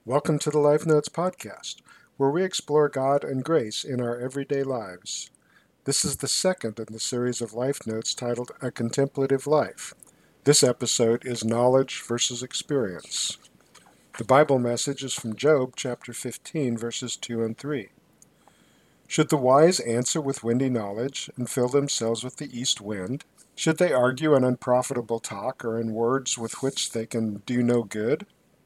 Welcome to the Life Notes Podcast, where we explore God and grace in our everyday lives. This is the second in the series of Life Notes titled A Contemplative Life. This episode is Knowledge versus Experience. The Bible message is from Job chapter 15, verses 2 and 3. Should the wise answer with windy knowledge and fill themselves with the east wind? Should they argue in unprofitable talk or in words with which they can do no good?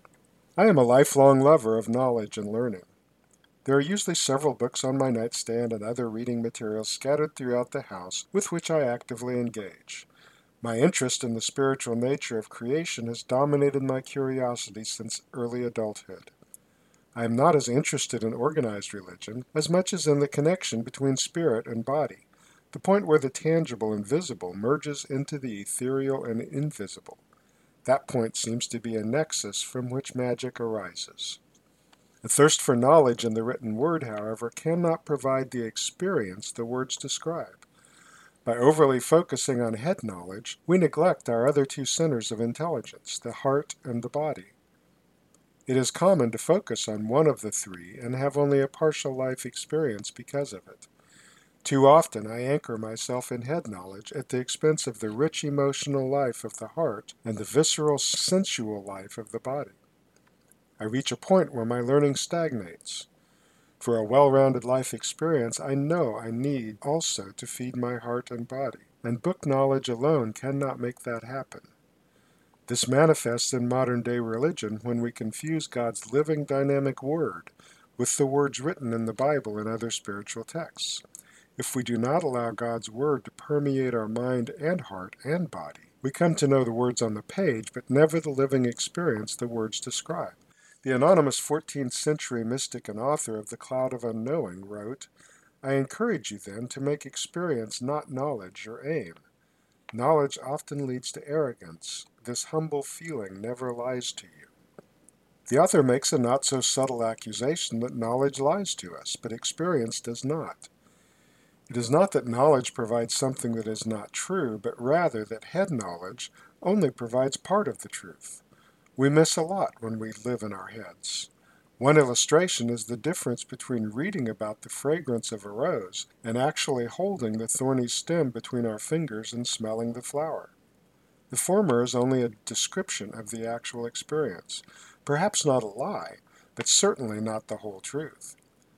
I am a lifelong lover of knowledge and learning. There are usually several books on my nightstand and other reading materials scattered throughout the house with which I actively engage. My interest in the spiritual nature of creation has dominated my curiosity since early adulthood. I am not as interested in organized religion as much as in the connection between spirit and body, the point where the tangible and visible merges into the ethereal and invisible. That point seems to be a nexus from which magic arises. The thirst for knowledge in the written word, however, cannot provide the experience the words describe. By overly focusing on head knowledge, we neglect our other two centers of intelligence, the heart and the body. It is common to focus on one of the three and have only a partial life experience because of it. Too often I anchor myself in head knowledge at the expense of the rich emotional life of the heart and the visceral sensual life of the body. I reach a point where my learning stagnates. For a well-rounded life experience, I know I need also to feed my heart and body, and book knowledge alone cannot make that happen. This manifests in modern-day religion when we confuse God's living, dynamic Word with the words written in the Bible and other spiritual texts. If we do not allow God's Word to permeate our mind and heart and body, we come to know the words on the page, but never the living experience the words describe. The anonymous 14th century mystic and author of The Cloud of Unknowing wrote, "I encourage you then to make experience not knowledge your aim. Knowledge often leads to arrogance. This humble feeling never lies to you." The author makes a not so subtle accusation that knowledge lies to us, but experience does not. It is not that knowledge provides something that is not true, but rather that head knowledge only provides part of the truth. We miss a lot when we live in our heads. One illustration is the difference between reading about the fragrance of a rose and actually holding the thorny stem between our fingers and smelling the flower. The former is only a description of the actual experience, perhaps not a lie, but certainly not the whole truth.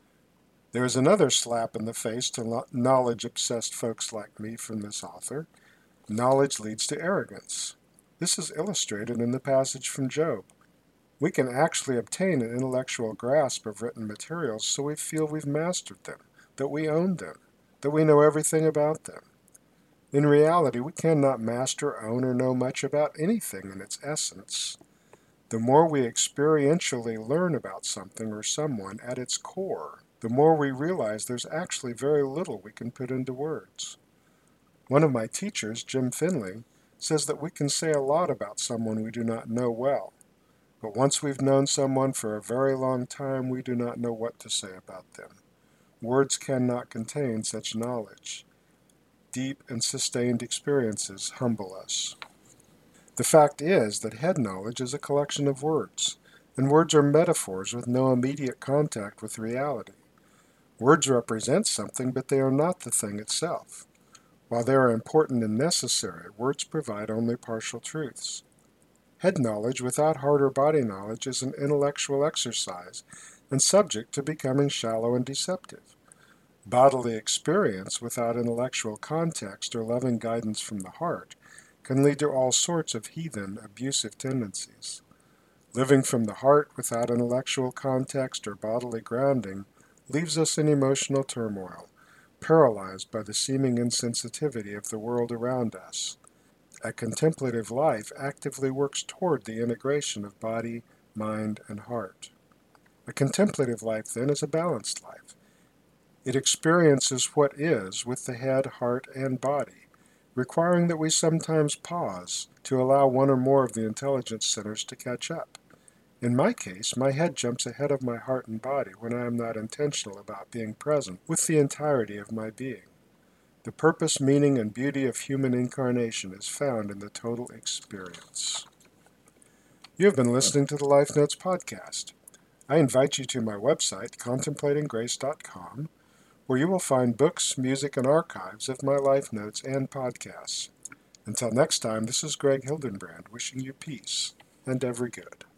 There is another slap in the face to knowledge-obsessed folks like me from this author. Knowledge leads to arrogance. This is illustrated in the passage from Job. We can actually obtain an intellectual grasp of written materials so we feel we've mastered them, that we own them, that we know everything about them. In reality, we cannot master, own, or know much about anything in its essence. The more we experientially learn about something or someone at its core, the more we realize there's actually very little we can put into words. One of my teachers, Jim Finley, says that we can say a lot about someone we do not know well, but once we've known someone for a very long time, we do not know what to say about them. Words cannot contain such knowledge. Deep and sustained experiences humble us. The fact is that head knowledge is a collection of words, and words are metaphors with no immediate contact with reality. Words represent something, but they are not the thing itself. While they are important and necessary, words provide only partial truths. Head knowledge without heart or body knowledge is an intellectual exercise and subject to becoming shallow and deceptive. Bodily experience without intellectual context or loving guidance from the heart can lead to all sorts of heathen, abusive tendencies. Living from the heart without intellectual context or bodily grounding leaves us in emotional turmoil, paralyzed by the seeming insensitivity of the world around us. A contemplative life actively works toward the integration of body, mind, and heart. A contemplative life, then, is a balanced life. It experiences what is with the head, heart, and body, requiring that we sometimes pause to allow one or more of the intelligence centers to catch up. In my case, my head jumps ahead of my heart and body when I am not intentional about being present with the entirety of my being. The purpose, meaning, and beauty of human incarnation is found in the total experience. You have been listening to the Life Notes podcast. I invite you to my website, contemplatinggrace.com, where you will find books, music, and archives of my life notes and podcasts. Until next time, this is Greg Hildenbrand wishing you peace and every good.